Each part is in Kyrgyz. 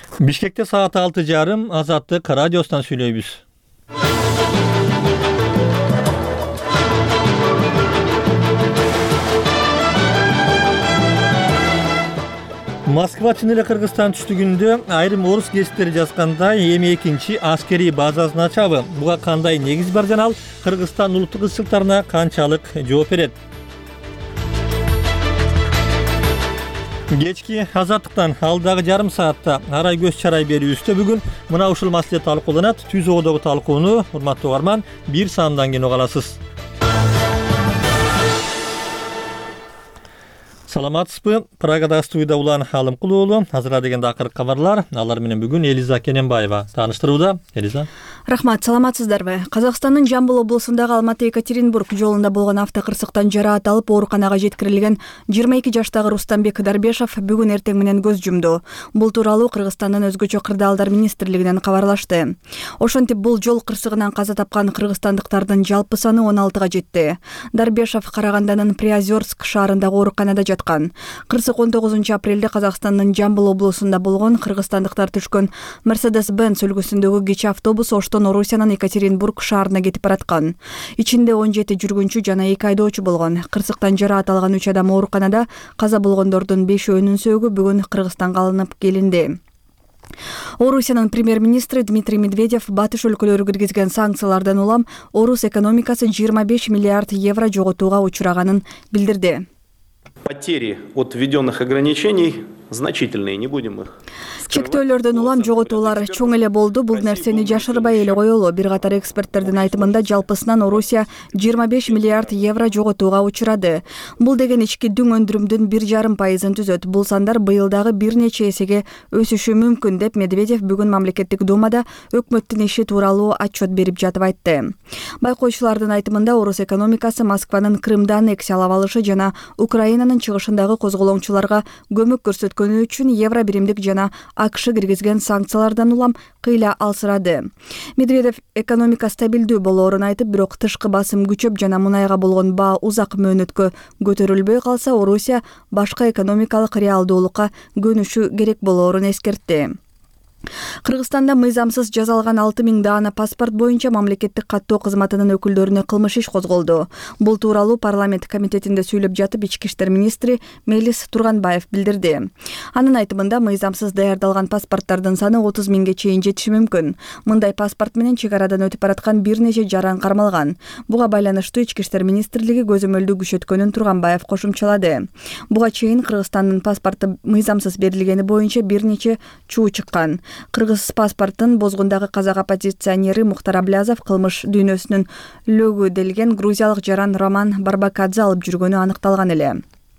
Бишкекте saat 6:30 Azatlık Radyosu'ndan söylüyoruz. Moskva Çin'le Kırgızistan түштүгүндө айрым орус гезиттери жазгандай эми 2 аскерий базасын ачабы. Буга кандай негиз бар жана ал Кыргызстан улуттук ызчылыктарына канчалык жооп берет? Кечки Азаттыктан алдагы жарым саатта арай көз чарай берүүбүздө бүгүн мына ушул маселе талкууланат. Түз оодогу талкууну урматтуу угарман бир саамдан кийин уга аласыз. Саламатсызбы? Прагада студияда Улан Халымкул уулу. Азырда дегенде акыркы кабарлар. Алар менен бүгүн Элиза Кененбаева тааныштырууда. Элиза. Рахмат, саламатсыздарбы? Казакстандын Жамбыл облусундагы Алматы-Екатеринбург жолунда болгон автокырсыктан жараат алып ооруканага жеткирилген 22 жаштагы Рустамбек Дарбешов бүгүн эртең менен көз жумду. Бул тууралуу Кыргызстандын өзгөчө кырдаалдар министрлигинен кабарлашты. Ошентип бул жол кырсыгынан каза тапкан кыргызстандыктардын жалпы саны 16га жетти. Дарбешов Караганданын Приозерск шаарындагы ооруканада жаткан. Кырсык 19 апрелде Казакстандын Жамбыл облусунда болгон кыргызстандыктар түшкөн Mercedes-Benz үлгүсүндөгү кичи автобус Оштон Орусиянын Екатеринбург шаарына кетип бараткан. Ичинде 17 жүргүнчү жана 2 айдоочу болгон. Кырсыктан жараат алган 3 адам ооруканада, каза болгондордун 5-өөнүн сөөгү бүгүн Кыргызстанга алынып келинди. Орусиянын премьер-министри Дмитрий Медведев батыш өлкөлөрү киргизген санкциялардан улам орус экономикасы 25 миллиард евро жоготууга учураганын билдирди. Потери от введенных ограничений значительные, не будем их. Чектөөлөрдөн улам жоготуулар чоң эле болду. Бул нерсени жашырбай эле коелу. Бир катар эксперттердин айтымында жалпысынан Орусия 25 миллиард евро жоготууга учурады. Бул деген ички дүң өндүрүмдүн 1,5% түзөт. Бул сандар быйылдагы бир нече эсеге өсүшү мүмкүн деп Медведев бүгүн мамлекеттик думада өкмөттүн иши тууралуу отчет берип жатып айтты. Байкоочулардын айтымында орус экономикасы Москванын Крымды аннексия алып алышы жана Украинанын чыгышындагы козголоңчуларга көмөк көрсөткөнү үчүн евро биримдик жана АКШ киргизген санкциялардан улам кыйла алсырады. Медведев экономика стабилдүү болоорун айтып, бирок тышкы басым күчөп жана мунайга болгон баа узак мөөнөткө көтөрүлбөй калса, Орусия башка экономикалык реалдуулукка көнүшү керек болоорун эскертти. Кыргызстанда мыйзамсыз жазалган 6000 даана паспорт боюнча мамлекеттик каттоо кызматынын өкүлдөрүнө кылмыш иш козголду. Бул тууралуу парламент комитетинде сүйлөп жатып ички иштер министри Мелис Турганбаев билдирди. Анын айтымында мыйзамсыз даярдалган паспорттардын саны 30 миңге чейин жетиши мүмкүн. Мындай паспорт менен чек арадан өтүп бараткан бир нече жаран кармалган. Буга байланыштуу ички иштер министрлиги көзөмөлдү күчөткөнүн Турганбаев кошумчалады. Буга чейин Кыргызстандын паспорту мыйзамсыз берилгени боюнча бир нече чуу чыккан. Кыргыз паспортун бозгундагы казак оппозиционери Мухтар Аблязов кылмыш дүйнөсүнүн лөгү делген грузиялык жаран Роман Барбакадзе алып жүргөнү аныкталган эле.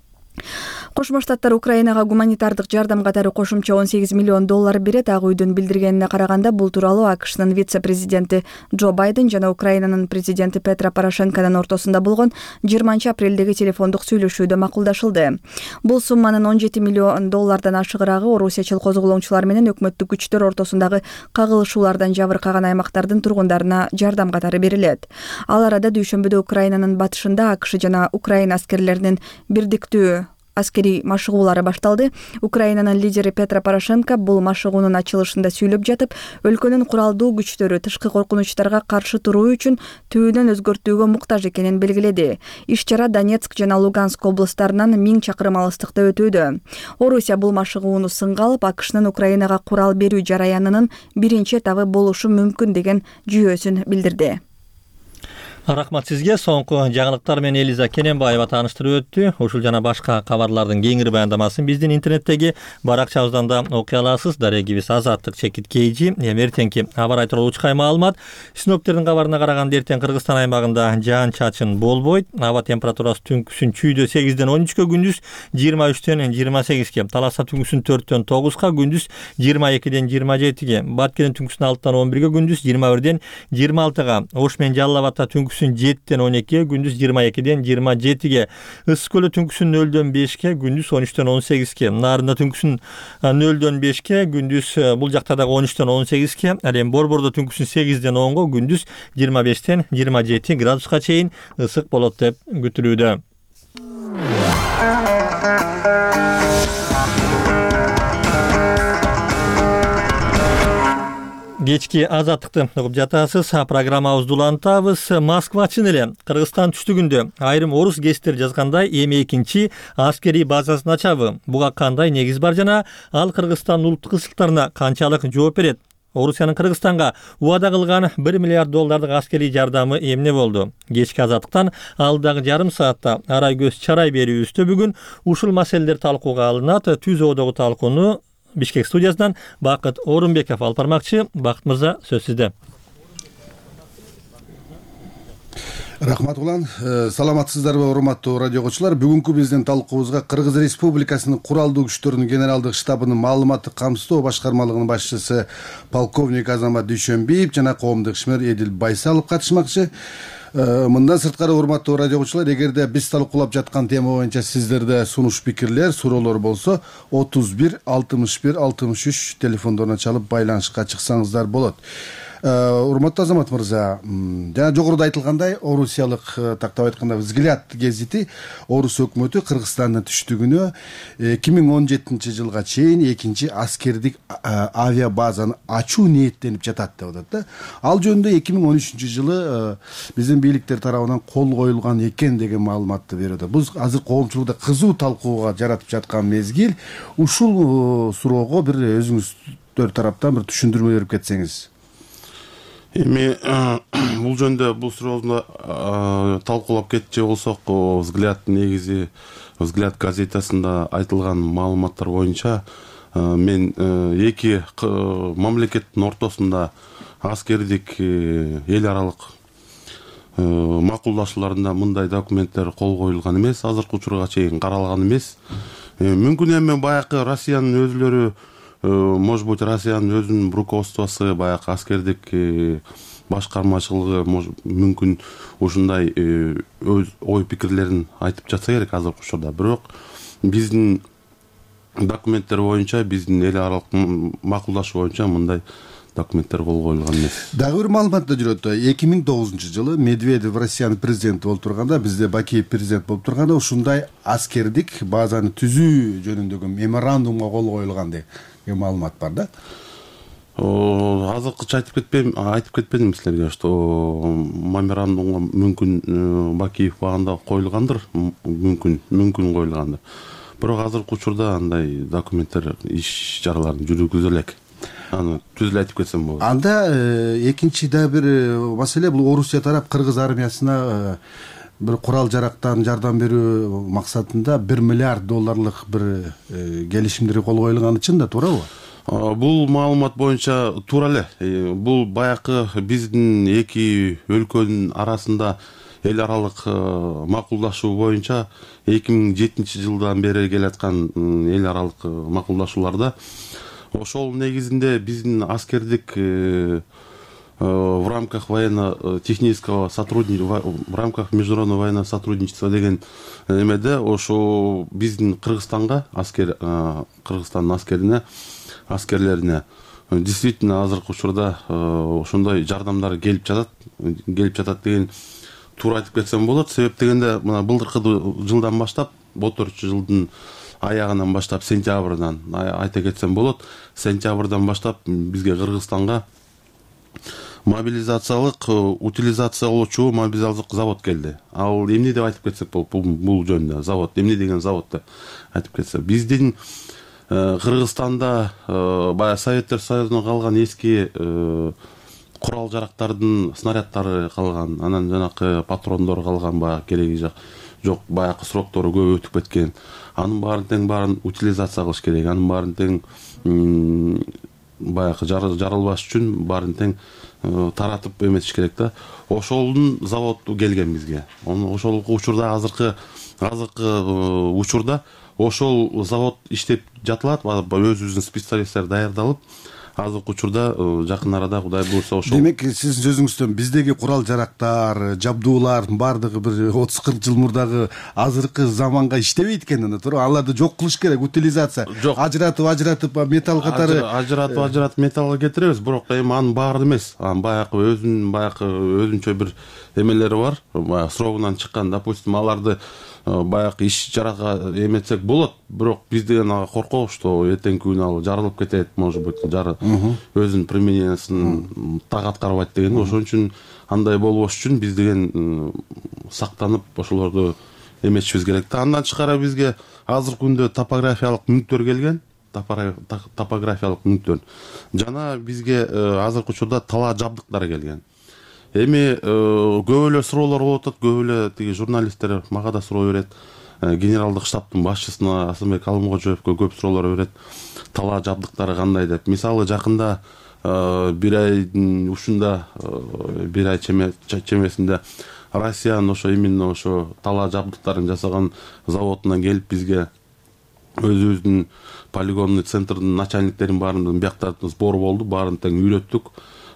Кошмо Штаттар Украинага гуманитардык жардам катары кошумча $18 миллион берет. Ак үйдүн билдиргенине караганда, бул тууралуу АКШнын вице-президенти Джо Байден жана Украинанын президенти Петро Порошенконун ортосунда болгон 20 апрелдеги телефондук сүйлөшүүдө макулдашылды. Бул сумманын $17 миллион ашыгыраагы орусиячыл козголоңчулар менен өкмөттүк күчтөр ортосундагы кагылышуулардан жабыркаган аймактардын тургундарына жардам катары берилет. Ал арада дүйшөмбүдө Украинанын батышында АКШ жана Украина аскерлеринин бирдиктүү аскерий машыгуулары башталды. Украинанын лидери Петро Порошенко бул машыгуунун ачылышында сүйлөп жатып, өлкөнүн куралдуу күчтөрү тышкы коркунучтарга каршы туруу үчүн түбүнөн өзгөртүүгө муктаж экенин белгиледи. Иш-чара Донецк жана Луганск облустарынан 1000 чакырым алыстыкта өтүүдө. Орусия бул машыгууну сынга алып, АКШнын Украинага курал берүү жараянынын биринчи этабы болушу мүмкүн деген жүйөсүн билдирди. Рахмат сизге. Соңку жаңылыктар менен Элиза Кененбаева тааныштырып өттү. Ушул жана башка кабарлардын кеңири баяндамасын биздин интернеттеги баракчабыздан да окуй аласыз. Дарегибиз Азаттык _KG. Эртеңки аба ырайы тууралуу учкай маалымат. Синоптиктердин кабарына караганда эртең Кыргызстан аймагында жаан-чачын болбойт. Аба температурасы түнкүсүн чүйдө 8ден 13ке, күндүз 23ден 28ке, таласа түнкүсүн 4дөн 9ка, күндүз 22ден 27ге, Баткенден түнкүсүн 6дан 11ге, күндүз 21ден 26га, Ош менен Жалал Абадта түнкүсүн 7ден 12ге, күндүз 22ден 27ге, Ысык көлү түнкүсүн 0дөн 5ке, күндүз 13дөн 18ке, Нарында түнкүсүн 0дөн 5ке, күндүз бул жакта дагы 13дөн 18ке, ал эми Борбордо түнкүсүн 8ден 10га, күндүз 25ден 27 градуска чейин ысык болот деп күтүлүүдө. Кечки азаттыкты угуп жатасыз. Программабызды улантабыз. Москвачын эле Кыргызстан түштүгүндө айрым орус гезиттери жазгандай эми экинчи аскерий базасын ачабы. Буга кандай негиз бар жана ал Кыргызстандын улуттук ысыктарына канчалык жооп берет? Орусиянын Кыргызстанга убада кылган $1 миллиард аскерий жардамы эмне болду? Кечки азаттыктан алдагы жарым саатта арай көз чарай берүүбүздө бүгүн ушул маселелер талкууга алынат. Түз оодогу талкууну Бишкек студиясынан Бакыт Орунбеков алып бармакчы. Бакыт мырза, сөз сизде. Рахмат улан. Саламатсыздарбы, урматтуу радио окуучулар? Бүгүнкү биздин талкуубузга Кыргыз Республикасынын куралдуу күчтөрүнүн генералдык штабынын маалыматтык камсыздоо башкармалыгынын башчысы полковник Азамат Дүйшөнбиев жана коомдук ишмер Эдил Байсалов катышмакчы. Мындан сырткары, урматтуу радио окуучулар, эгерде биз талкуулап жаткан тема боюнча сиздерде сунуш пикирлер, суроолор болсо 31 61 63 телефондоруна чалып байланышка чыксаңыздар болот. Урматтуу Азамат мырза, жана жогоруда айтылгандай, орусиялык, тактап айтканда, «Взгляд» гезити орус өкмөтү Кыргызстандын түштүгүнө 2017 жылга чейин экинчи аскердик авиабазаны ачуу ниеттенип жатат деп атат да. Ал жөнүндө 2013 жылы биздин бийликтер тарабынан кол коюлган экен деген маалыматты берүүдө. Бул азыр коомчулукта кызуу талкууга жаратып жаткан мезгил. Ушул суроого бир өзүңүздөр тараптан бир түшүндүрмө берип кетсеңиз. Эми бул жөнүндө бул суроону талкуулап кетчү болсок, «Взгляд» негизи «Взгляд» газетасында айтылган маалыматтар боюнча мен эки мамлекеттин ортосунда аскердик эл аралык макулдашууларында мындай документтер кол коюлган эмес, азыркы учурга чейин каралган эмес. Мүмкүн эми баягы Россиянын өзүлөрү, может быть, Россиянын өзүнүн руководствосу, баягы аскердик башкармачылыгы мүмкүн ушундай өз ой пикирлерин айтып жатса керек азыркы учурда. Бирок биздин документтер боюнча, биздин эл аралык макулдашуу боюнча мындай документтер кол коюлган эмес. Дагы бир маалыматта жүрөт. 2009 жылы Медведев Россиянын президенти болуп турганда, бизде Бакиев президент болуп турганда, ушундай аскердик базаны түзүү жөнүндөгү меморандумга кол коюлган деген маалымат бар да. Азыркыча айтып кетпедим силерге, что меморандумга мүмкүн Бакиев багында коюлгандыр, мүмкүн коюлгандыр. Бирок азыркы учурда андай документтер, иш чараларын жүргүзө элек. Аны түз эле айтып кетсем болот. Анда экинчи да бир маселе, бул Орусия тарап Кыргыз армиясына bir kural жарактан жардам берүү максатында $1 миллиард бир келишимдер кол коюлганы чын да, туурабы? Бул маалымат боюнча туура эле. Бул баягы биздин эки өлкөнүн арасында эл аралык макулдашуу боюнча 2007 жылдан бери келаткан эл аралык макулдашууларда ошол негизинде биздин аскердик в рамках военно-технического сотрудничества, в рамках международного военного сотрудничества деген эмеде ошо биздин Кыргызстанга Кыргызстандын аскерлерине действительно азыркы учурда ошондой жардамдар келип жатат деген туура айтып кетсем болот. Себеп дегенде мына былтыркы жылдан баштап, 14 жылдын аягынан баштап, сентябрдан айта кетсем болот. Сентябрдан баштап бизге Кыргызстанга мобилизациялык, утилизациялоочу мобилизациялык завод келди. Ал эмне деп айтып кетсек болот, бул жөнүндө завод, эмне деген завод деп айтып кетсек. Биздин Кыргызстанда баягы Советтер Союзунан калган эски курал жарактардын снаряддары калган, анан жанакы патрондор калган, баягы кереги жок, баягы сроктору көп өтүп кеткен. Анын баарын утилизация кылыш керек, анын баарын тең баягы жарылбаш үчүн баарын тең таратып эметиш керек да. Ошолдун заводу келген бизге. Ошол учурда азыркы учурда ошол завод иштеп жатылат, өзүбүздүн специалисттер даярдалып, азыркы учурда жакын арада Кудай буйрса ошол. Демек, сиздин сөзүңүздөн биздеги курал жарактар, жабдуулар бардыгы бир 30-40 жыл мурдагы азыркы заманга иштебейт экен да, туура? Аларды жок кылыш керек, утилизация. Ажыратып металл катары ажыратып металлга кетиребиз, бирок эми анын баары эмес. Анын баягы өзүнчө бир эмелери бар. Баягы срогунан чыккан, допустим, аларды баягы иш жарака эметсек болот, бирок биз деген ага коркобуз, что эртеңки күнү ал жарылып кетет, может быть, өзүнүн применениясын так аткарбайт деген. Ошон үчүн андай болбош үчүн биз деген сактанып ошолорду эметишибиз керек да. Андан тышкары бизге азыркы күндө топографиялык мүнктөр келген, топографиялык мүнктөр жана бизге азыркы учурда талаа жабдыктар келген. Эми көп эле суроолор болуп атат, көп эле тиги журналисттер мага да суроо берет, генералдык штабтын башчысына Асылбек Алымкожоевго көп суроолор берет, талаа жабдыктары кандай деп. Мисалы жакында бир айдын ушунда, бир ай чемесинде Россиянын ошо именно ошо талаа жабдыктарын жасаган заводунан келип бизге өзүбүздүн полигонный центрдин начальниктерин баарын биякта сбор болду, баарын тең үйрөттүк.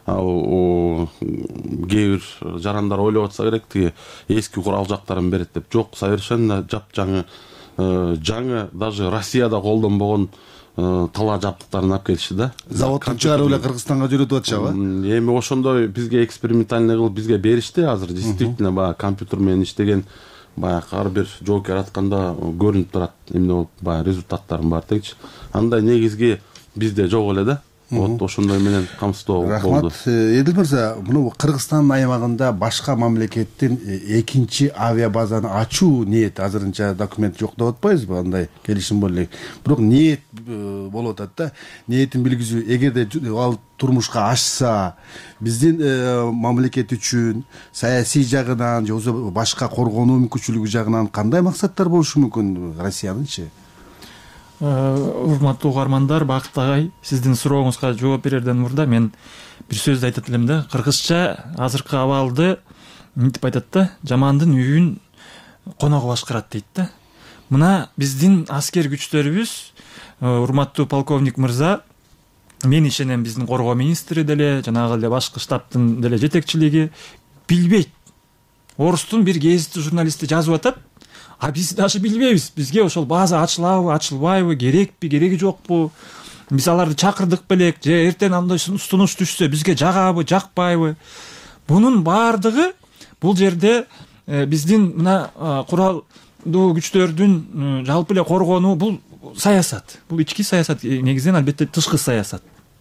Кээ бир жарандар ойлоп атса керек, тиги эски курал жактарын берет деп. Жок, совершенно жапжаңы, жаңы даже Россияда колдонбогон талаа жабдыктарын алып келишти да. Заводтун чыгарып эле Кыргызстанга жөнөтүп атышабы? Эми ошондой бизге экспериментальный кылып бизге беришти. Азыр действительно баягы компьютер менен иштеген баягы ар бир жоокер атканда көрүнүп турат. Эмне баягы результаттарын бар тегичи. Андай негизги бизде жок эле да. Вот ошондой менен камсыздоо болду. Рахмат. Эдил мырза, муну Кыргызстан аймагында башка мамлекеттин экинчи авиабазаны ачуу ниет азырынча документ жок деп атпайбызбы? Андай келишим бар элек. Бирок ниет болуп атат да. Ниетин билгизүү, эгерде ал турмушка ашса, биздин мамлекет үчүн саясий жагынан же болбосо башка коргонуу мүмкүнчүлүгү жагынан кандай максаттар болушу мүмкүн Россиянынчы? Урматтуу угармандар, Бакыт агай, сиздин сурооңузга жооп берерден мурда мен бир сөздү айтат элем да. Кыргызча азыркы абалды мынтип айтат да, жамандын үйүн коногу башкарат дейт да. Мына биздин аскер күчтөрүбүз, урматтуу полковник мырза, мен ишенем биздин коргоо министри деле, жанагы эле башкы штабтын деле жетекчилиги билбейт. Орустун бир гезиттүү журналисти жазып атат, а биз даже билбейбиз. Бизге ошол база ачылабы, ачылбайбы, керекпи, кереги жокпу? Биз аларды чакырдык белек, же эртең андай сунуш түшсө бизге жагабы, жакпайбы? Бунун баардыгы бул жерде биздин мына куралдуу күчтөрдүн жалпы эле коргонуу, бул саясат. Бул ички саясат, негизинен албетте тышкы саясат.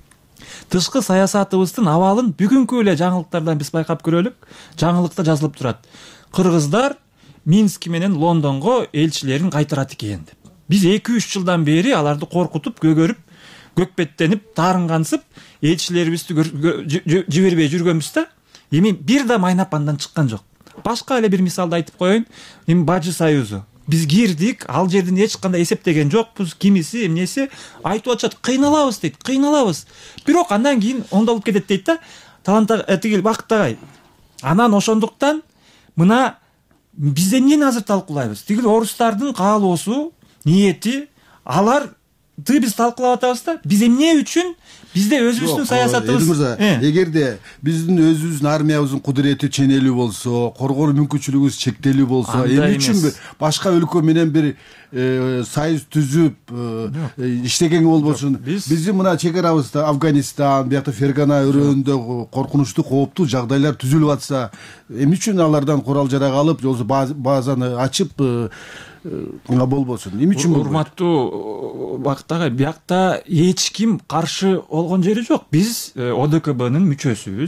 Тышкы саясатыбыздын абалын бүгүнкү эле жаңылыктардан биз байкап көрөлүк. Жаңылыкта жазылып турат. Кыргыздар Минск менен Лондонго элчилерин кайтарат экен деп. Биз 2-3 жылдан бери аларды коркутуп, көгөрүп, көкпеттенип, таарынгансып, элчилерибизди жибербей жүргөнбүз да. Эми бир да майнап андан чыккан жок. Башка эле бир мисалды айтып коеюн. Эми Бажы Союзу. Биз кирдик, ал жерден эч кандай эсептеген жокпуз, кимиси, эмнеси айтып атышат, кыйналабыз дейт, кыйналабыз. Бирок андан кийин оңдолуп кетет дейт да. Тигил Бакыт агай. Анан ошондуктан мына биз эмнени азыр талкуулайбыз? Тигил орустардын каалоосу, ниети, аларды биз талкуулап атабыз да. Биз эмне үчүн бизде өзүбүздүн саясатыбыз. Эгерде биздин өзүбүздүн армиябыздын кудурети ченелүү болсо, коргонуу мүмкүнчүлүгүбүз чектелүү болсо, эмне үчүн башка өлкө менен бир союз түзүп иштеген болбосун? Биздин мына чек арабызда Афганистан, биякта Фергана өрөөнүндө коркунучтуу, кооптуу жагдайлар түзүлүп атса, эмне үчүн алардан курал жарак алып, же болбосо базаны ачып болбосун? Эмне үчүн? Урматтуу Бакыт агай, биякта эч ким каршы болгон жери жок. Биз ОДКБнын мүчөсүбүз.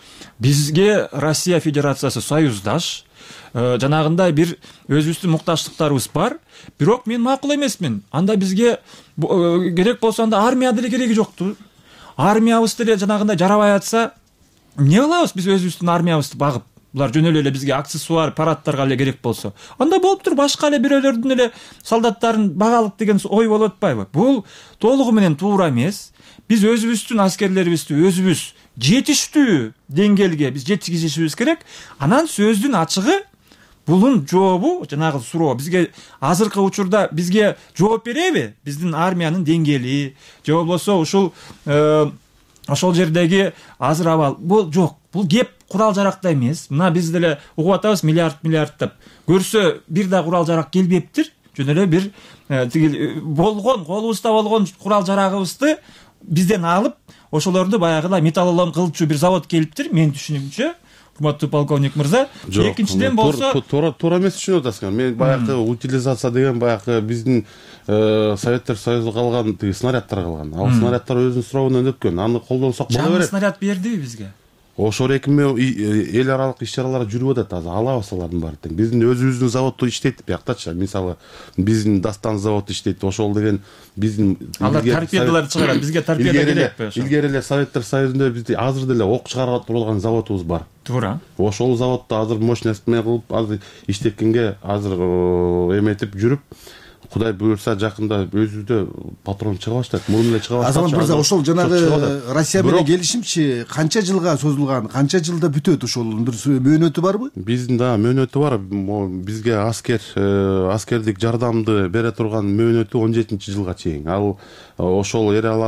Бизге Россия Федерациясы союздаш. Жанагындай бир өзүбүздүн мукташтыктарыбыз бар. Бирок мен макул эмесмин. Анда бизге керек болсо анда армия деле кереги жокту. Армиябыз деле жанагындай жарабай атса, эмне кылабыз биз өзүбүздүн армиябызды багып? Булар жөнөлө эле бизге аксессуар, парадтарга эле керек болсо. Анда болуп тур, башка эле бирөөлөрдүн эле солдаттарын багалык деген ой болуп атпайбы? Бул толугу менен туура эмес. Биз өзүбүздүн аскерлерибизди өзүбүз жетиштүү деңгээлге биз жеткизишибиз керек. Анан сөздүн ачыгы булун жообу, жанагы суроо бизге азыркы учурда бизге жооп береби? Биздин армиянын деңгээли, же болбосо ошол жердеги азыр абал бул жок. Бул кеп курал жаракта эмес. Мына биз деле угуп атабыз миллиард деп. Көрсө бир да курал жарак келбептир. Жөн эле бир тигил болгон, колубузда болгон курал жарагыбызды бизден алып, ошолорду баягыда металлолом кылчу бир завод келиптир, менин түшүнүгүмчө. урматтуу полковник мырза. Экинчиден болсо туура эмес түшүнүп атасыңар. Мен баягы утилизация деген баягы биздин Советтер Союзу калган тиги снаряддар калган. Ал снаряддар өзүнүн срогунан өткөн. Аны колдонсок боло жаңы берет. снаряд бердиби бизге? Ошол эл аралык иш-чаралар жүрүп атат азыр. Алабыз алардын баары тең. Биздин өзүбүздүн заводдо иштейт бияктачы. Мисалы биздин Дастан заводу иштейт. Ошол деген биздин алар торпедаларды чыгарат. Бизге торпеда керекпи ошо? Илгери эле Советтер Союзунда бизде азыр деле ок чыгарып турган заводубуз бар. Туура. Ошол заводдо азыр мощность менен кылып азыр иштеткенге азыр эметип жүрүп, Кудай буюрса жакында өзүбүздө патрон чыга баштайт. Мурун эле чыга баштайт. Азамат мырза, ошол жанагы Россия менен келишимчи канча жылга созулган, канча жылда бүтөт, ошол мөөнөтү барбы? Биздин да мөөнөтү бар. Бизге аскердик жардамды бере турган мөөнөтү 17-жылга чейин. Ал ошол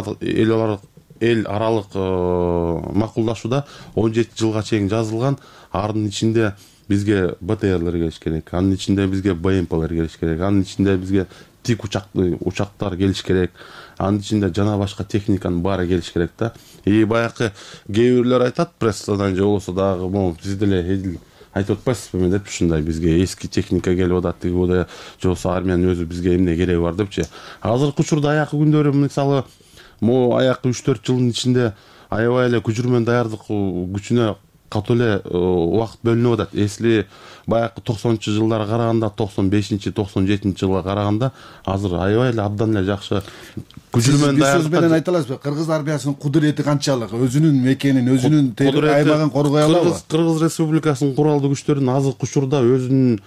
эл аралык макулдашууда 17 жылга чейин жазылган. Анын ичинде бизге БТРлер келиш керек, анын ичинде бизге БМПлер келиш керек, анын ичинде бизге тик учактар келиш керек, анын ичинде жана башка техниканын баары келиш керек да. Баягы кээ бирлер айтат прессадан же болбосо дагы сиз деле айтып атпайсызбы деп, ушундай бизге эски техника келип атат, тиги же болбосо армиянын өзү бизге эмне кереги бар депчи. Азыркы учурда аякы күндөрү мисалы аякы 3-4 жылдын ичинде аябай эле күчүрмөн даярдык күчүнө катуу эле убакыт бөлүнүп атат. Эсли баягы 90-жылдарга караганда, 95-97 жылга караганда азыр аябай эле абдан эле жакшы күчүрмөн даярдык. Сөз менен айта аласызбы? Кыргыз армиясынын кудурети канчалык? Өзүнүн мекенин, өзүнүн аймагын коргой алабы? Кыргыз Республикасынын куралдуу күчтөрүнүн азыркы учурда өзүнүн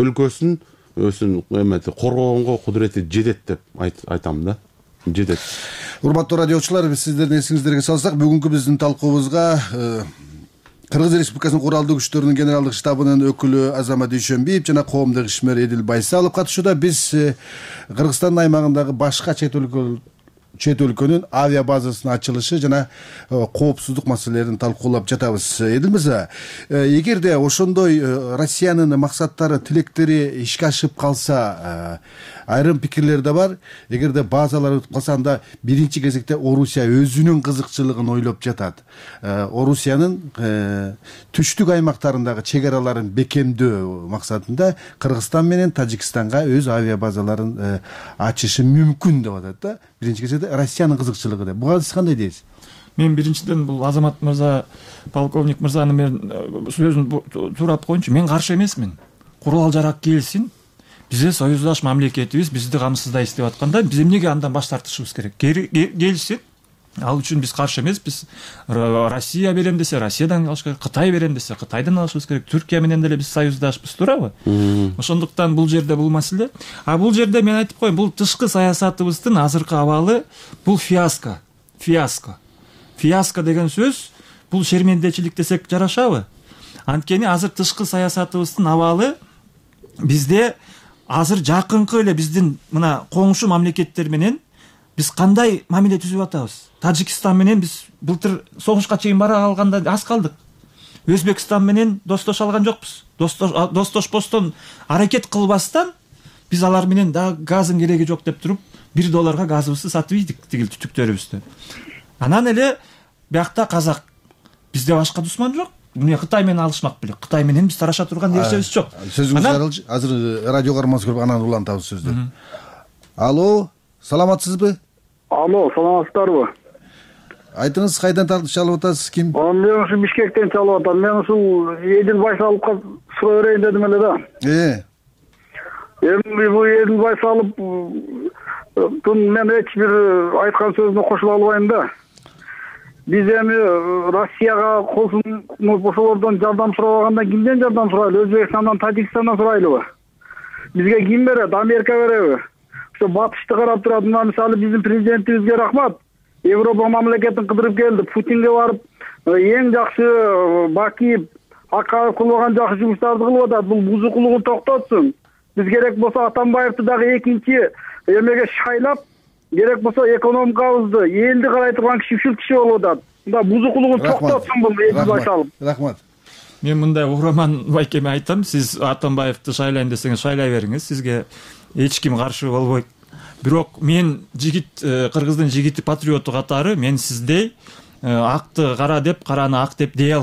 өлкөсүн коргогонго кудурети жетет деп айтам да. Жетет. Урматтуу радиочулар, биз сиздердин эсиңиздерге салсак, бүгүнкү биздин талкуубузга Кыргыз Республикасынын куралдуу күчтөрүнүн генералдык штабынын өкүлү Азамат Дүйшөнбиев жана коомдук ишмер Эдил Байсалов катышууда. Биз Кыргызстандын аймагындагы башка чет өлкөнүн авиа базасынын ачылышы жана коопсуздук маселелерин талкуулап жатабыз. Эдил мырза, эгерде ошондой Россиянын максаттары, тилектери ишке ашып калса, айрым пикирлер да бар. Эгерде базалар өтүп калса, анда биринчи кезекте Орусия өзүнүн кызыкчылыгын ойлоп жатат. Орусиянын түштүк аймактарындагы чек араларын бекемдөө максатында Кыргызстан менен Тажикстанга өз авиа базаларын ачышы мүмкүн деп атат да. Биринчи кезекте Россиянын кызыкчылыгы деп. Буга сиз кандай дейсиз? Мен биринчиден бул Азамат мырза, полковник мырзанын мен сөзүн туурап коеюнчу. Мен каршы эмесмин. Курал жарак келсин. Бизде союздаш мамлекетибиз бизди камсыздай иштеп атканда биз эмнеге андан баш тартышыбыз керек? Келсин. Ал үчүн биз каршы эмес. Биз Россия берем десе, Россиядан алыш керек. Кытай берем десе, Кытайдан алышыбыз керек. Түркия менен деле биз союздашпыз, туурабы? Ошондуктан бул жерде бул маселе. Бул жерде мен айтып коеюн, бул тышкы саясатыбыздын азыркы абалы бул фиаско. Фиаско деген сөз бул шермендечилик десек жарашабы? Анткени азыр тышкы саясатыбыздын абалы бизде азыр жакынкы эле биздин мына коңшу мамлекеттер менен биз кандай мамиле түзүп атабыз? Тажикстан менен биз былтыр согушка чейин бара алганда аз калдык. Өзбекстан менен достошо алган жокпуз. Достоошпостон аракет кылбастан биз алар менен да газдын кереги жок деп туруп $1 газыбызды сатып ийдик, тигил түтүктөрүбүздү. Анан эле биякта казак. Бизде башка душман жок. Эмне Кытай менен алышмак белек. Кытай менен биз тараша турган нерсебиз жок. Сөзүңүз аралчы. Азыр радио кармансы көрүп анан улантабыз сөздү. Алло, саламатсызбы? Алло, саламатсыздарбы? Айтыңыз, кайдан чалып атасыз, ким? Мен ушу Бишкектен чалып атам. Мен ушул Эдил Байсаловго суроо берейин дедим эле да. Эми бул Эдил Байсалов мен эч бир айткан сөзүнө кошула албайм да. Биз эми Россияга колсун ошолордон жардам сурабагандан кимден жардам сурайлы? Өзбекстандан, Тажикстандан сурайлыбы? Бизге ким берет? Америка береби? Ошо батышты карап турат. Мисалы биздин президентибизге рахмат. Европа мамлекетин кыдырып келди. Путинге барып эң жакшы Бакиев, Акаев кылган жакшы жумуштарды кылып атат. Бул бузукулугун токтотсун. Биз керек болсо Атамбаевди дагы экинчи эмеге шайлап, керек болсо экономикабызды, элди карай турган ушул киши болуп атат. Мында бузукулугун токтотсун бул Эдил Байсалов. Рахмат. Мен мындай уграман байкеме айтам, сиз Атамбаевди шайлайын десеңиз шайлай бериңиз, сизге эч ким каршы болбойт. Бирок мен Кыргыздын жигити патриоту катары мен сиздей акты кара деп, караны ак деп дей албайм.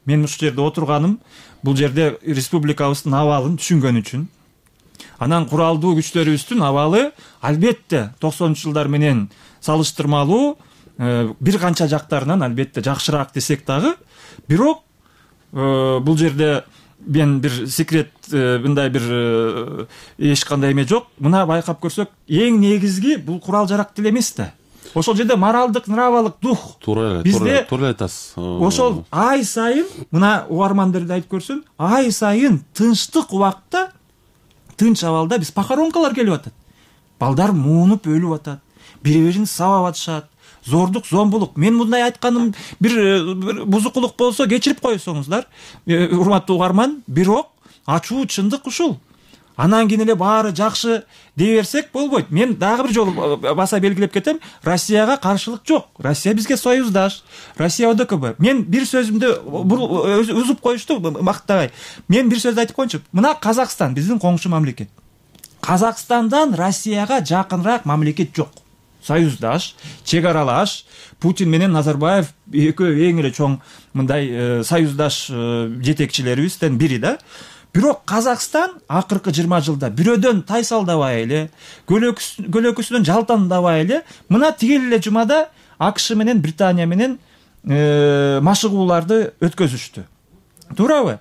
мен ушул жерде отурганым бул жерде республикабыздын абалын түшүнгөн үчүн. Анан куралдуу күчтөрүбүздүн абалы албетте 90-жылдар менен салыштырмалуу бир канча жактарынан албетте жакшыраак десек дагы, бирок бул жерде мен бир секрет, мындай бир эч кандай эме жок. Мына байкап көрсөк, эң негизги бул курал жарак деле эмес да. Ошол жерде моралдык, нравалык дух. Туура айтасыз. Ошол ай сайын, мына угармандарды айтып көрсүн, ай сайын тынчтык убакта, тынч абалда биз похоронкалар келип атат. Балдар муунуп өлүп атат. Бири-бирин сабап атышат. Зордук, зомбулук. Мен мындай айтканым бир бузукулук болсо кечирип коесоңуздар, урматтуу угарман, бирок ачуу чындык ушул. Анан кийин эле баары жакшы дей берсек болбойт. Мен дагы бир жолу баса белгилеп кетем, Россияга каршылык жок. Россия бизге союздаш. Россия ОДКБ. Мен бир сөзүмдү узуп коюшту, мактабай. Мен бир сөздү айтып коеюнчу. Мына Казакстан биздин коңшу мамлекет. Казакстандан Россияга жакыныраак мамлекет жок. Союздаш, чегаралаш. Путин менен Назарбаев экөө эң эле чоң мындай союздаш жетекчилерибизден бири да. Бирок Казакстан акыркы 20 жылда бирөөдөн тайсалдабай эле, көлөкүсүнөн жалтандабай эле, мына тигил эле жумада АКШ менен Британия менен машыгууларды өткөзүштү. Туурабы?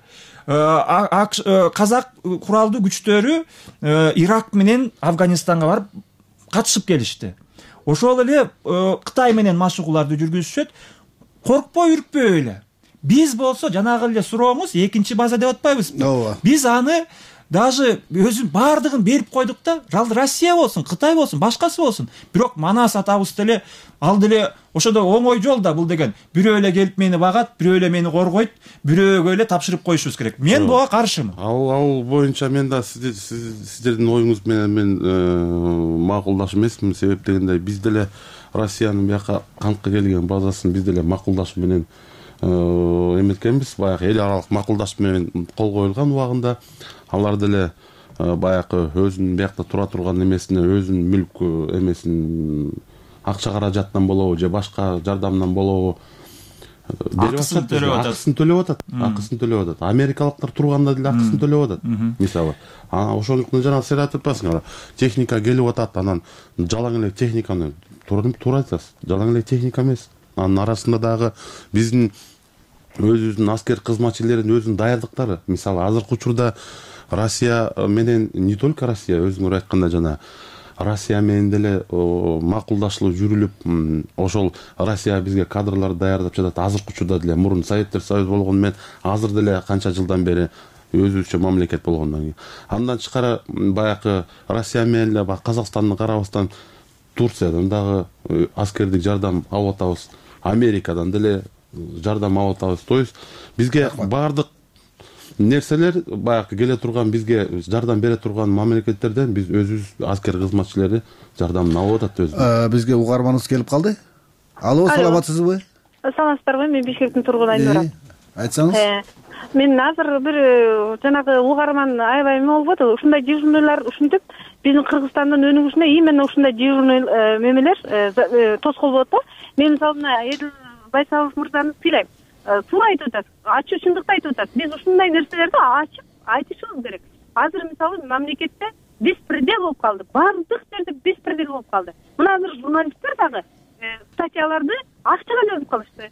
Казак куралдуу күчтөрү Ирак менен Афганистанга барып катышып келишти. Ошол эле Кытай менен машыгууларды жүргүзүшөт. Коркпой, үркпөй эле. Биз болсо жанагы эле сурооңуз экинчи база деп атпайбызбы? Ооба. Биз аны даже өзүн бардыгын берип койдук да, Россия болсун, Кытай болсун, башкасы болсун. Бирок Манас атабыз деле ал деле ошодо оңой жол да бул деген. Бирөө эле келип мени багат, бирөө эле мени коргойт, бирөөгө эле тапшырып коюшубуз керек. Мен буга каршымын. Ал боюнча мен да сиздердин оюңуз менен мен макулдаш эмесмин. Себеп дегенде биз деле Россиянын бияка кантка келген базасын биз деле макулдаш менен эметкенбиз. Баягы эл аралык макулдаш менен кол коюлган убагында алар деле баягы өзүнүн биякта тура турган эмесине, өзүнүн мүлк эмесин акча каражатынан болобу же башка жардамдан болобу акысын төлөп атат. Америкалыктар турганда деле акысын төлөп атат. Мисалы, ошондуктан жана сен айтып атпасыңар, техника келип атат, анан жалаң эле техниканы туура айтасыз. Жалаң эле техника эмес. Анын арасында дагы биздин өзүбүздүн аскер кызматчылердин өзүнүн даярдыктары. Мисалы, азыркы учурда Россия менен, не только Россия, өзүңөр айткандай жана Россия менен деле макулдашлуу жүрүлүп, ошол Россия бизге кадрларды даярдап жатат. Азыркы учурда деле, мурун Советтер Союзу болгону менен, азыр деле канча жылдан бери өзүбүзчө мамлекет болгондон кийин. Андан тышкары баягы Россия менен эле Казакстанды карабастан Турциядан дагы аскердик жардам алып атабыз. Америкадан деле жардам алып атабыз. То есть бизге бардык нерселер баягы келе турган, бизге жардам бере турган мамлекеттерден биз өзүбүз аскер кызматчылары жардамын алып атат өзү. Бизге угарманыбыз келип калды. Алло, саламатсызбы? Саламатсыздарбы? Мен Бишкектин тургуну Айнура. Айтсаңыз. Мен азыр бир жанагы угарман аябай эме болуп атат. Ушундай жыйырмалар ушинтип биздин Кыргызстандын өнүгүшүнө именно ушундай жыйырма мемелер тоскоол болот да. Мен мисалы Эдил Байсалов мырзаны сыйлайм. Туура айтып атат, ачуу чындыкты айтып атат. Биз ушундай нерселерди ачып айтышыбыз керек. Азыр мисалы мамлекетте беспредел болуп калды. Бардык жерде беспредел болуп калды. Мына азыр журналисттер дагы статьяларды акчага жазып калышты.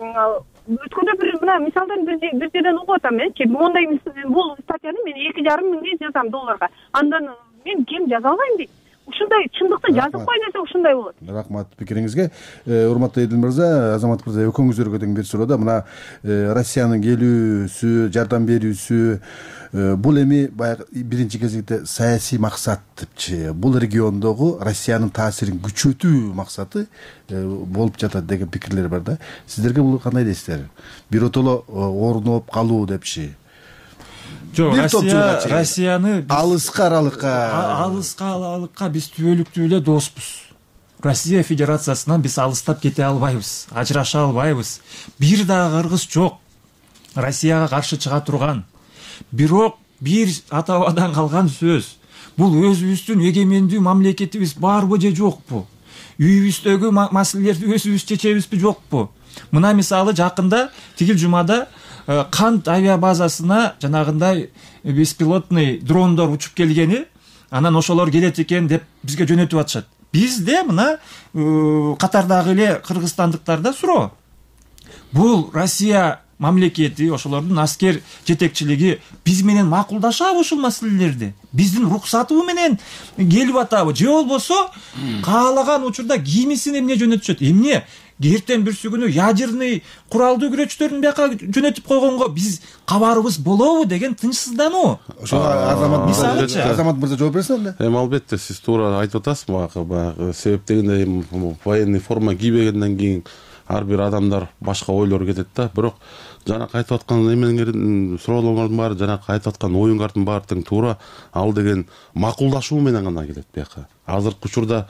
Өткөндө бир мына мисалдан бир жерден угуп атам мен. Мондай бул статьяны мен 2,5 миңге жазам долларга. Андан мен кем жаза албайм дейт. Ушундай чындыкты жазып кой десе ушундай болот. Рахмат пикириңизге. Урматтуу Эдил мырза, Азамат мырза, экөөңүздөргө тең бир суроо да. Мына Россиянын келүүсү, жардам берүүсү бул эми баягы биринчи кезекте саясий максат депчи. Бул региондогу Россиянын таасирин күчөтүү максаты болуп жатат деген пикирлер бар да. Сиздерге бул кандай дейсиздер? Биротоло орноп калуу депчи. Жок, Россияны алыска аралыкка биз түбөлүктүү эле доспуз. Россия Федерациясынан биз алыстап кете албайбыз, ажыраша албайбыз. Бир дагы кыргыз жок Россияга каршы чыга турган. Бирок бир ата-бабадан калган сөз. Бул өзүбүздүн эгемендүү мамлекетибиз барбы же жокпу? Үйүбүздөгү маселелерди өзүбүз чечебизби жокпу? Мына мисалы жакында тигил жумада кант авиа базасына жанагындай беспилотный дрондор учуп келгени, анан ошолор келет экен деп бизге жөнөтүп атышат. Бизде мына катардагы эле кыргызстандыктарда суроо. Бул Россия мамлекети, ошолордун аскер жетекчилиги биз менен макулдашабы ушул маселелерди? Биздин руксатыбы менен келип атабы? Же болбосо каалаган учурда кимисин эмне жөнөтүшөт? Эмне эртең бүрсү күнү ядерный куралдуу күрөчтөрүн бияка жөнөтүп койгонго биз кабарыбыз болобу деген тынчсыздануу. Ошо Азамат мырза жооп берсин эле. Албетте, сиз туура айтып атасыз. Баягы себеп дегенде военный форма кийбегенден кийин ар бир адамдар башка ойлор кетет да. Бирок жанакы айтып аткан эмеңердин, суроолоңордун баары, жанакы айтып аткан оюңардын баары тең туура. Ал деген макулдашуу менен гана келет бияка. Азыркы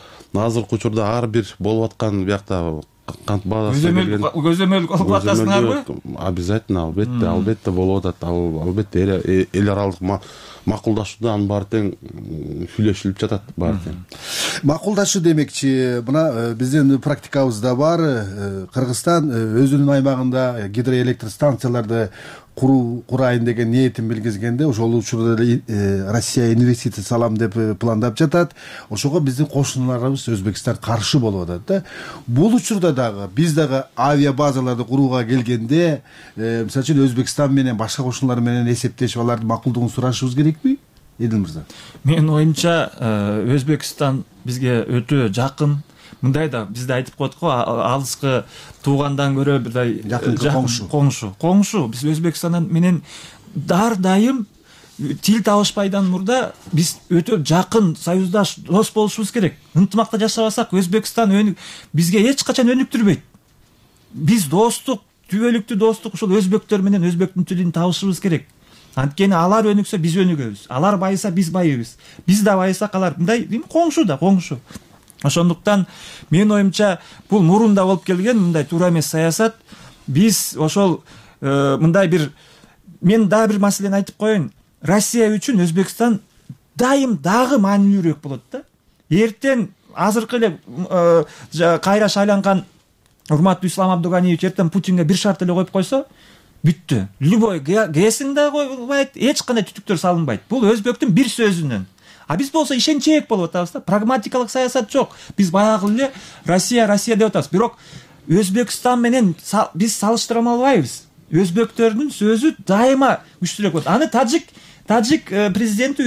учурда ар бир болуп аткан биякта кант базасына келген көзөмөлдүк алып атасыңарбы? Обязательно, албетте болуп атат. Албетте эл аралык макулдашууда анын баары тең сүйлөшүлүп жатат, баары тең. Макулдашуу демекчи, мына биздин практикабызда бар. Кыргызстан өзүнүн аймагында гидроэлектр станцияларды курайын деген ниетин билгизгенде, ошол учурда Россия инвестиция салам деп пландап жатат. Ошого биздин кошуналарыбыз Өзбекстан каршы болуп атат да. Бул учурда дагы биз дагы авиа базаларды курууга келгенде, мисалы үчүн Өзбекстан менен башка кошуналар менен эсептешип алардын макулдугун сурашыбыз керекпи? Эдил мырза. Менин оюмча, Өзбекстан бизге өтө жакын. Мындай да бизде айтып коет го, алыскы туугандан көрө бирдай жакын коңшу. Биз Өзбекстан менен дар дайым тил табышпайдан мурда биз өтө жакын союздаш, дос болушубуз керек. Ынтымакта жашабасак, Өзбекстан бизге эч качан өнүктүрбөйт. Биз достук, түбөлүктүү достук ушул өзбектер менен өзбектин тилин табышыбыз керек. Анткени алар өнүксө биз өнүгөбүз. Алар байыса биз байыбыз. Биз да байысак алар мындай коңшу да коңшу. Ошондуктан менин оюмча бул мурунда болуп келген мындай туура эмес саясат. Биз ошол мындай бир, мен дагы бир маселени айтып коеюн. Россия үчүн Өзбекстан дайым дагы маанилүүрөөк болот да. Эртең азыркы эле кайра шайланган урматтуу Ислам Абдуганиевич эртең Путинге бир шарт эле коюп койсо, бүттү. Любой ГЭСин да койбойт, эч кандай түтүктөр салынбайт. Бул өзбектин бир сөзүнөн. А биз болсо ишенчээк болуп атабыз да. Прагматикалык саясат жок. Биз баягы эле Россия деп атабыз. Бирок Өзбекстан менен биз салыштыра албайбыз. Өзбектөрдүн сөзү дайыма күчтүүрөөк болот. Аны тажик президенти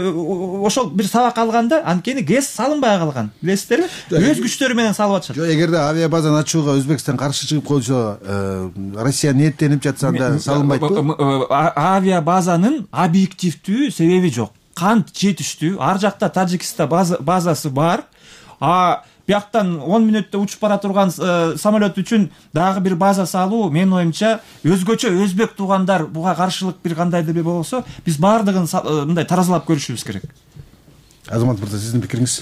ошол бир сабак алганда, анткени ГЭС салынбай калган. Билесиздерби? Өз күчтөрү менен салып атышат. Жок, эгерде авиа базаны ачууга Өзбекстан каршы чыгып койсо, Россия ниеттенип жатса анда салынбайтпы? Авиа базанын объективдүү себеби жок. Кант жетиштүү, ар жакта Тажикстан базасы бар. Бияктан 10 мүнөттө учуп бара турган самолет үчүн дагы бир база салуу, менин оюмча, өзгөчө өзбек туугандар буга каршылык бир кандайдыр бир болсо, биз баардыгын мындай таразалап көрүшүбүз керек. Азамат мырза, сиздин пикириңиз?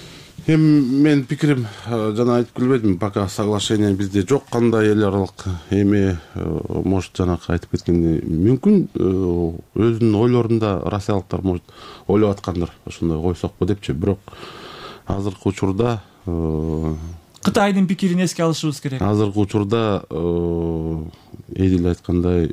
Менин пикирим, жана айтып келбедим, пока соглашение бизде жок. Кандай эл аралык эми, может, жанакы айтып кеткендей, мүмкүн өзүнүн ойлорунда россиялыктар может ойлоп аткандыр, ошондой койсокпу депчи. Бирок азыркы учурда Кытайдын пикирин эске алышыбыз керек. Азыркы учурда Эдил айткандай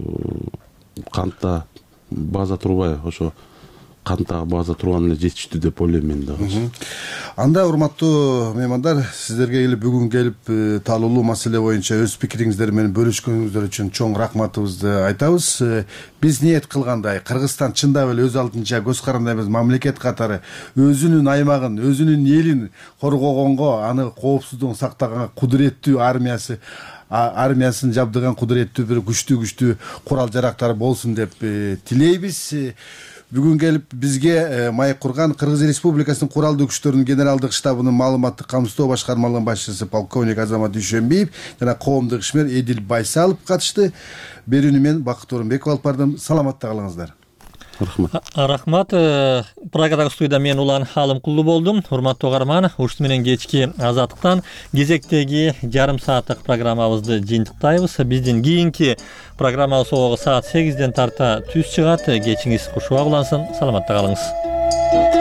кантта база турбай, ошо кантагы база турган эле жетиштүү деп ойлойм мен дагы. Анда урматтуу меймандар, сиздерге бүгүн келип талуулуу маселе боюнча өз пикириңиздер менен бөлүшкөнүңүздөр үчүн чоң рахматыбызды айтабыз. Биз ниет кылгандай Кыргызстан чындап эле өз алдынча көз карандай эмес мамлекет катары өзүнүн аймагын, өзүнүн элин коргогонго, аны коопсуздугун сактаганга кудуреттүү армиясын жабдыган кудуреттүү бир күчтүү курал жарактар болсун деп тилейбиз. Бүгүн келип бизге маек курган Кыргыз Республикасынын куралдуу күчтөрүнүн генералдык штабынын маалыматтык камсыздоо башкармалыгынын башчысы полковник Азамат Дүйшөнбиев жана коомдук ишмер Эдил Байсалов катышты. Берүүнү мен Бакыт Орунбеков алып бардым. Саламатта калыңыздар. Рахмат. Прагадагы студияда мен Улан Алымкулду болдум. Урматтуу угарман, ушул менен кечки Азаттыктан кезектеги жарым сааттык программабызды жыйынтыктайбыз. Биздин кийинки программабыз саат 8-ден тарта түз чыгат. Кечиңиз кушуак улансын. Саламатта калыңыз.